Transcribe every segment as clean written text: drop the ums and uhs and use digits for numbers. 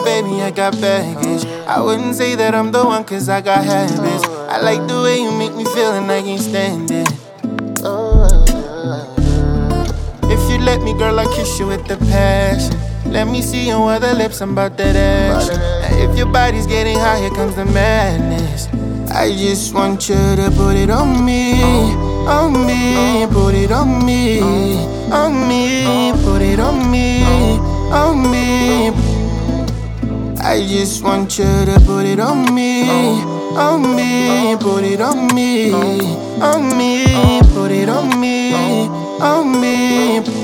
baby, I got baggage. I wouldn't say that I'm the one, cause I got habits. I like the way you make me feel and I can't stand it. If you let me, girl, I'll kiss you with the passion. Let me see your other lips, I'm about that action. And if your body's getting hot, here comes the madness. I just want you to put it on me, put it on me, put it on me, I just want you to put it on me, put it on me, put it on me,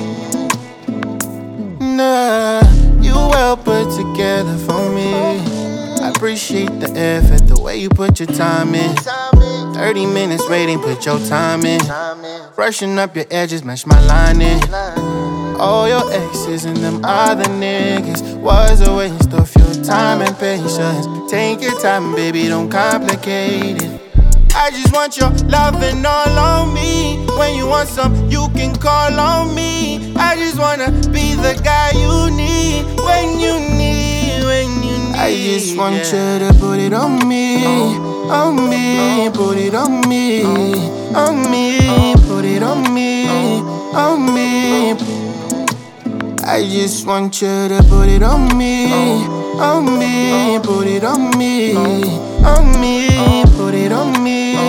Nah, you well put together for me. I appreciate the effort, the way you put your time in. 30 minutes waiting, put your time in. Brushing up your edges, match my lining. All your exes and them other niggas was a waste of your time and patience. Take your time, baby, don't complicate it. I just want your loving all on me. When you want some, you can call on me. I just wanna be the guy you need. When you need, I just want you to put it on me, put it on me, put it on me, I just want you to put it on me, put it on me, put it on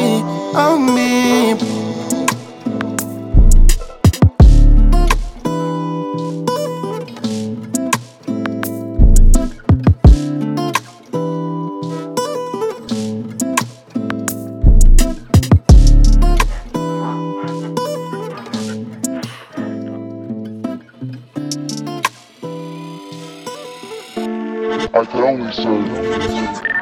me. I could only serve you.